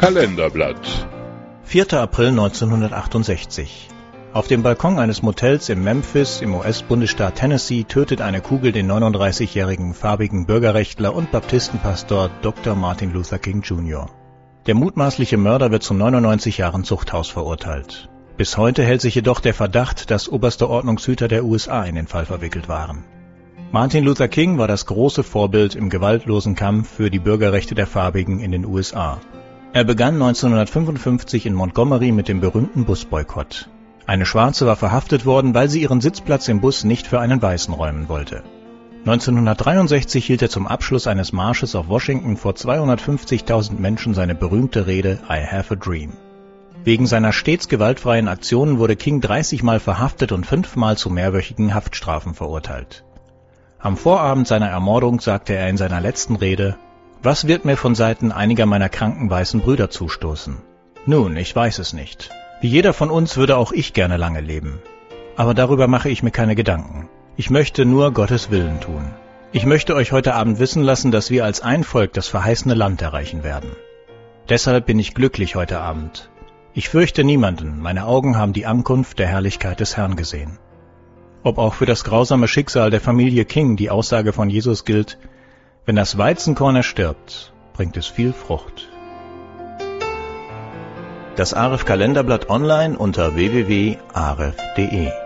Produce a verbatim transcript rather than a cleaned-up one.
Kalenderblatt. vierter April neunzehnhundertachtundsechzig. Auf dem Balkon eines Motels in Memphis im U S-Bundesstaat Tennessee tötet eine Kugel den neununddreißigjährigen farbigen Bürgerrechtler und Baptistenpastor Doktor Martin Luther King Junior Der mutmaßliche Mörder wird zu neunundneunzig Jahren Zuchthaus verurteilt. Bis heute hält sich jedoch der Verdacht, dass oberste Ordnungshüter der U S A in den Fall verwickelt waren. Martin Luther King war das große Vorbild im gewaltlosen Kampf für die Bürgerrechte der Farbigen in den U S A. Er begann neunzehnhundertfünfundfünfzig in Montgomery mit dem berühmten Busboykott. Eine Schwarze war verhaftet worden, weil sie ihren Sitzplatz im Bus nicht für einen Weißen räumen wollte. neunzehnhundertdreiundsechzig hielt er zum Abschluss eines Marsches auf Washington vor zweihundertfünfzigtausend Menschen seine berühmte Rede I Have a Dream. Wegen seiner stets gewaltfreien Aktionen wurde King dreißig Mal verhaftet und fünfmal zu mehrwöchigen Haftstrafen verurteilt. Am Vorabend seiner Ermordung sagte er in seiner letzten Rede: »Was wird mir von Seiten einiger meiner kranken weißen Brüder zustoßen? Nun, ich weiß es nicht. Wie jeder von uns würde auch ich gerne lange leben. Aber darüber mache ich mir keine Gedanken. Ich möchte nur Gottes Willen tun. Ich möchte euch heute Abend wissen lassen, dass wir als ein Volk das verheißene Land erreichen werden. Deshalb bin ich glücklich heute Abend. Ich fürchte niemanden, meine Augen haben die Ankunft der Herrlichkeit des Herrn gesehen.« Ob auch für das grausame Schicksal der Familie King die Aussage von Jesus gilt: Wenn das Weizenkorn erstirbt, bringt es viel Frucht. Das Aref Kalenderblatt online unter w w w punkt aref punkt de